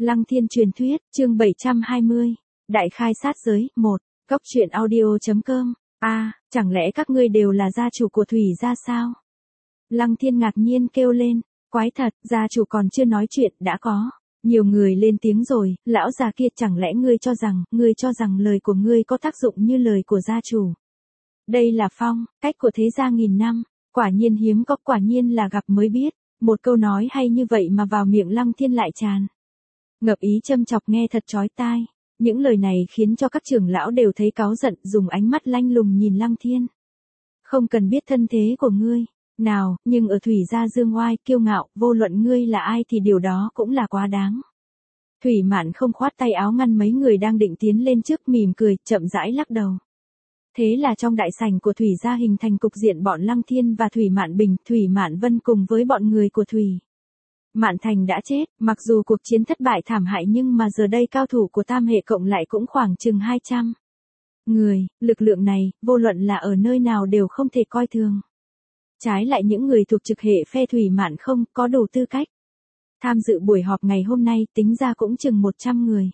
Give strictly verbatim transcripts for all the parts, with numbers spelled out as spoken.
Lăng Thiên truyền thuyết, chương bảy trăm hai mươi. Đại khai sát giới, một. Cốc truyện audio.com. A, à, chẳng lẽ các ngươi đều là gia chủ của Thủy gia sao? Lăng Thiên ngạc nhiên kêu lên, quái thật, gia chủ còn chưa nói chuyện, đã có. Nhiều người lên tiếng rồi, lão già kia, chẳng lẽ ngươi cho rằng, ngươi cho rằng lời của ngươi có tác dụng như lời của gia chủ? Đây là phong, cách của thế gia nghìn năm, quả nhiên hiếm có, quả nhiên là gặp mới biết. Một câu nói hay như vậy mà vào miệng Lăng Thiên lại tràn ngập ý châm chọc nghe thật chói tai. Những lời này khiến cho các trưởng lão đều thấy cáu giận, dùng ánh mắt lanh lùng nhìn Lăng Thiên. Không cần biết thân thế của ngươi, nào, nhưng ở Thủy gia dương oai, kiêu ngạo, vô luận ngươi là ai thì điều đó cũng là quá đáng. Thủy Mạn không khoát tay áo ngăn mấy người đang định tiến lên trước, mỉm cười, chậm rãi lắc đầu. Thế là trong đại sảnh của Thủy gia hình thành cục diện bọn Lăng Thiên và Thủy Mạn Bình, Thủy Mạn Vân cùng với bọn người của Thủy Mạn Thành đã chết, mặc dù cuộc chiến thất bại thảm hại nhưng mà giờ đây cao thủ của tam hệ cộng lại cũng khoảng chừng hai trăm người, lực lượng này, vô luận là ở nơi nào đều không thể coi thường. Trái lại những người thuộc trực hệ phe Thủy Mạn không có đủ tư cách tham dự buổi họp ngày hôm nay, tính ra cũng chừng một trăm người.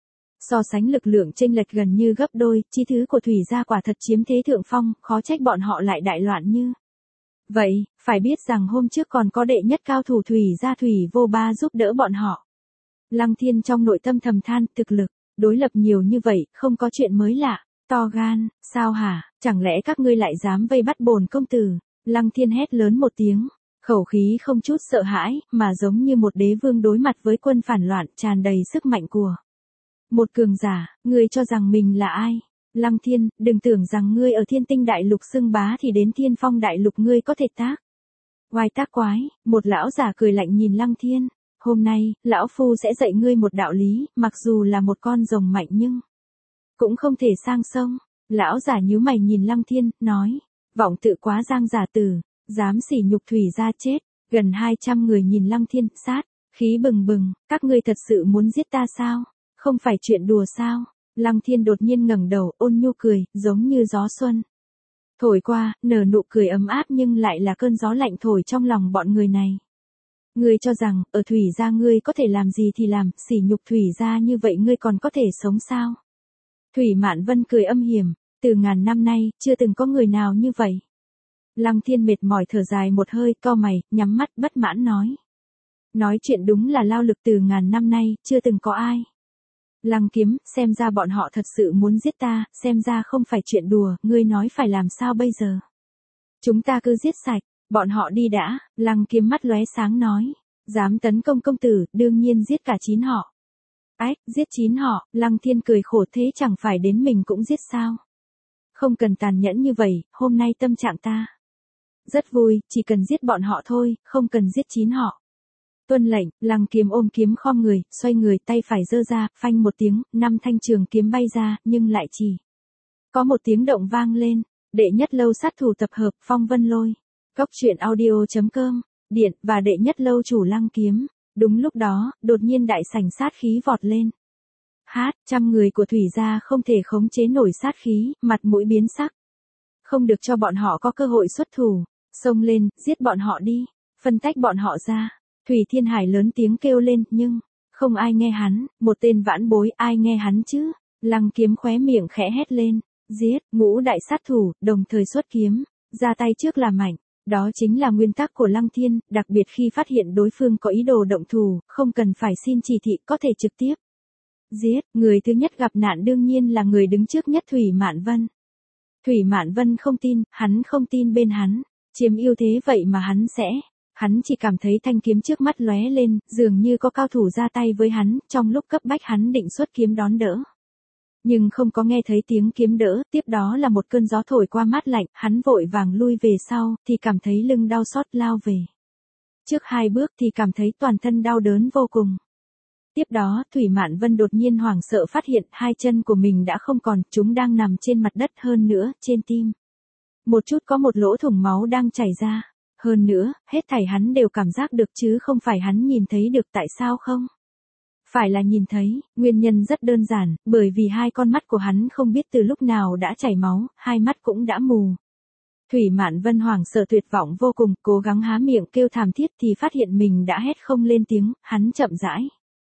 So sánh lực lượng chênh lệch gần như gấp đôi, chi thứ của Thủy gia quả thật chiếm thế thượng phong, khó trách bọn họ lại đại loạn như vậy. Phải biết rằng hôm trước còn có đệ nhất cao thủ Thủy gia Thủy Vô Ba giúp đỡ bọn họ. Lăng Thiên trong nội tâm thầm than, thực lực đối lập nhiều như vậy, không có chuyện mới lạ. To gan, sao hả, chẳng lẽ các ngươi lại dám vây bắt bổn công tử? Lăng Thiên hét lớn một tiếng, khẩu khí không chút sợ hãi, mà giống như một đế vương đối mặt với quân phản loạn, tràn đầy sức mạnh của một cường giả. Ngươi cho rằng mình là ai? Lăng Thiên, đừng tưởng rằng ngươi ở Thiên Tinh Đại Lục xưng bá thì đến Thiên Phong Đại Lục ngươi có thể tác oai tác quái. Một lão giả cười lạnh nhìn Lăng Thiên, hôm nay, lão phu sẽ dạy ngươi một đạo lý, mặc dù là một con rồng mạnh nhưng cũng không thể sang sông. Lão giả nhíu mày nhìn Lăng Thiên, nói, vọng tự quá giang giả tử, dám sỉ nhục Thủy gia chết. Gần hai trăm người nhìn Lăng Thiên, sát khí bừng bừng, các ngươi thật sự muốn giết ta sao? Không phải chuyện đùa sao? Lăng Thiên đột nhiên ngẩng đầu, ôn nhu cười, giống như gió xuân thổi qua, nở nụ cười ấm áp nhưng lại là cơn gió lạnh thổi trong lòng bọn người này. Ngươi cho rằng, ở Thủy gia ngươi có thể làm gì thì làm, sỉ nhục Thủy gia như vậy ngươi còn có thể sống sao? Thủy Mạn Vân cười âm hiểm, từ ngàn năm nay, chưa từng có người nào như vậy. Lăng Thiên mệt mỏi thở dài một hơi, cau mày, nhắm mắt bất mãn nói. Nói chuyện đúng là lao lực, từ ngàn năm nay, chưa từng có ai. Lăng Kiếm, xem ra bọn họ thật sự muốn giết ta, xem ra không phải chuyện đùa, ngươi nói phải làm sao bây giờ? Chúng ta cứ giết sạch, bọn họ đi đã. Lăng Kiếm mắt lóe sáng nói, dám tấn công công tử, đương nhiên giết cả chín họ. Ách, giết chín họ, Lăng Thiên cười khổ, thế chẳng phải đến mình cũng giết sao? Không cần tàn nhẫn như vậy, hôm nay tâm trạng ta rất vui, chỉ cần giết bọn họ thôi, không cần giết chín họ. Tuân lệnh. Lăng Kiếm ôm kiếm khom người, xoay người, tay phải giơ ra, phanh một tiếng, năm thanh trường kiếm bay ra, nhưng lại chỉ có một tiếng động vang lên. Đệ nhất lâu sát thủ tập hợp, Phong Vân Lôi, Cốc truyện audio.com, Điện, và đệ nhất lâu chủ Lăng Kiếm. Đúng lúc đó, đột nhiên đại sảnh sát khí vọt lên. Hát, trăm người của Thủy gia không thể khống chế nổi sát khí, mặt mũi biến sắc. Không được cho bọn họ có cơ hội xuất thủ, xông lên, giết bọn họ đi, phân tách bọn họ ra. Thủy Thiên Hải lớn tiếng kêu lên, nhưng không ai nghe hắn, một tên vãn bối, ai nghe hắn chứ? Lăng Kiếm khóe miệng khẽ hét lên, giết, ngũ đại sát thủ, đồng thời xuất kiếm, ra tay trước là mạnh. Đó chính là nguyên tắc của Lăng Thiên, đặc biệt khi phát hiện đối phương có ý đồ động thủ, không cần phải xin chỉ thị, có thể trực tiếp giết. Người thứ nhất gặp nạn đương nhiên là người đứng trước nhất, Thủy Mạn Vân. Thủy Mạn Vân không tin, hắn không tin bên hắn chiếm ưu thế vậy mà hắn sẽ Hắn chỉ cảm thấy thanh kiếm trước mắt lóe lên, dường như có cao thủ ra tay với hắn, trong lúc cấp bách hắn định xuất kiếm đón đỡ. Nhưng không có nghe thấy tiếng kiếm đỡ, tiếp đó là một cơn gió thổi qua mát lạnh, hắn vội vàng lui về sau, thì cảm thấy lưng đau xót, lao về trước hai bước thì cảm thấy toàn thân đau đớn vô cùng. Tiếp đó, Thủy Mạn Vân đột nhiên hoảng sợ phát hiện hai chân của mình đã không còn, chúng đang nằm trên mặt đất, hơn nữa, trên tim một chút có một lỗ thủng máu đang chảy ra. Hơn nữa, hết thảy hắn đều cảm giác được chứ không phải hắn nhìn thấy được. Tại sao không? Phải là nhìn thấy, nguyên nhân rất đơn giản, bởi vì hai con mắt của hắn không biết từ lúc nào đã chảy máu, hai mắt cũng đã mù. Thủy Mạn Vân hoảng sợ tuyệt vọng vô cùng, cố gắng há miệng kêu thảm thiết thì phát hiện mình đã hét không lên tiếng, hắn chậm rãi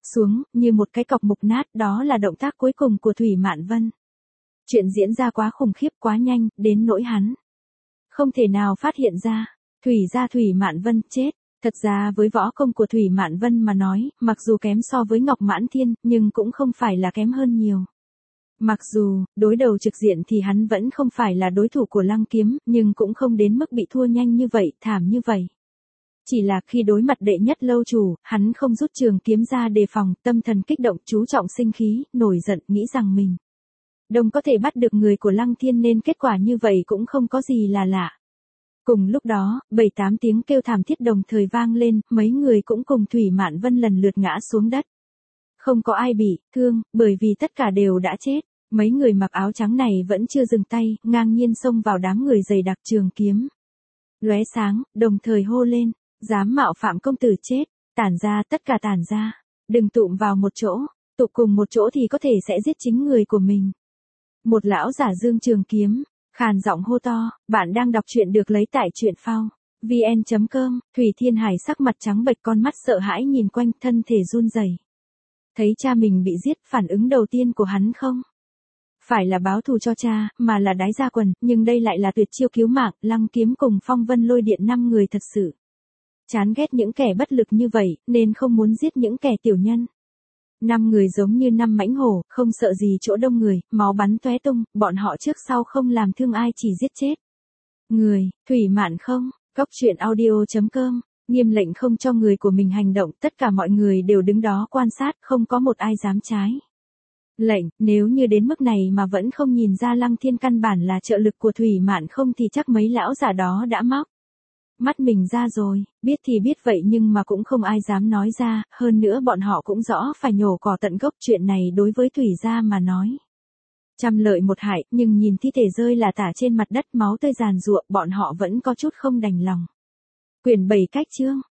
xuống, như một cái cọc mục nát, đó là động tác cuối cùng của Thủy Mạn Vân. Chuyện diễn ra quá khủng khiếp, quá nhanh, đến nỗi hắn không thể nào phát hiện ra. Thủy gia Thủy Mạn Vân chết. Thật ra với võ công của Thủy Mạn Vân mà nói, mặc dù kém so với Ngọc Mãn Thiên, nhưng cũng không phải là kém hơn nhiều. Mặc dù, đối đầu trực diện thì hắn vẫn không phải là đối thủ của Lăng Kiếm, nhưng cũng không đến mức bị thua nhanh như vậy, thảm như vậy. Chỉ là khi đối mặt đệ nhất lâu chủ, hắn không rút trường kiếm ra đề phòng, tâm thần kích động, chú trọng sinh khí, nổi giận, nghĩ rằng mình đồng có thể bắt được người của Lăng Thiên nên kết quả như vậy cũng không có gì là lạ. Cùng lúc đó, bảy tám tiếng kêu thảm thiết đồng thời vang lên, mấy người cũng cùng Thủy Mạn Vân lần lượt ngã xuống đất. Không có ai bị thương, bởi vì tất cả đều đã chết. Mấy người mặc áo trắng này vẫn chưa dừng tay, ngang nhiên xông vào đám người dày đặc, trường kiếm lóe sáng, đồng thời hô lên, dám mạo phạm công tử chết, tản ra, tất cả tản ra, đừng tụm vào một chỗ, tụ cùng một chỗ thì có thể sẽ giết chính người của mình. Một lão giả dương trường kiếm, khàn giọng hô to, bạn đang đọc truyện được lấy tại truyện phao vn chấm com. Thủy Thiên Hải sắc mặt trắng bệch, con mắt sợ hãi nhìn quanh, thân thể run rẩy. Thấy cha mình bị giết, phản ứng đầu tiên của hắn không phải là báo thù cho cha, mà là đái ra quần, nhưng đây lại là tuyệt chiêu cứu mạng. Lăng Kiếm cùng Phong Vân Lôi Điện năm người thật sự chán ghét những kẻ bất lực như vậy, nên không muốn giết những kẻ tiểu nhân. Năm người giống như năm mãnh hổ, không sợ gì chỗ đông người, máu bắn tóe tung, bọn họ trước sau không làm thương ai, chỉ giết chết người. Thủy Mạn không, góc truyện audio chấm com, nghiêm lệnh không cho người của mình hành động, tất cả mọi người đều đứng đó quan sát, không có một ai dám trái lệnh. Nếu như đến mức này mà vẫn không nhìn ra Lăng Thiên căn bản là trợ lực của Thủy Mạn không thì chắc mấy lão giả đó đã móc mắt mình ra rồi. Biết thì biết vậy nhưng mà cũng không ai dám nói ra, hơn nữa bọn họ cũng rõ phải nhổ cỏ tận gốc. Chuyện này đối với Thủy gia mà nói trăm lợi một hại, nhưng nhìn thi thể rơi là tả trên mặt đất, máu tươi giàn giụa, bọn họ vẫn có chút không đành lòng. Quyển bảy cách chương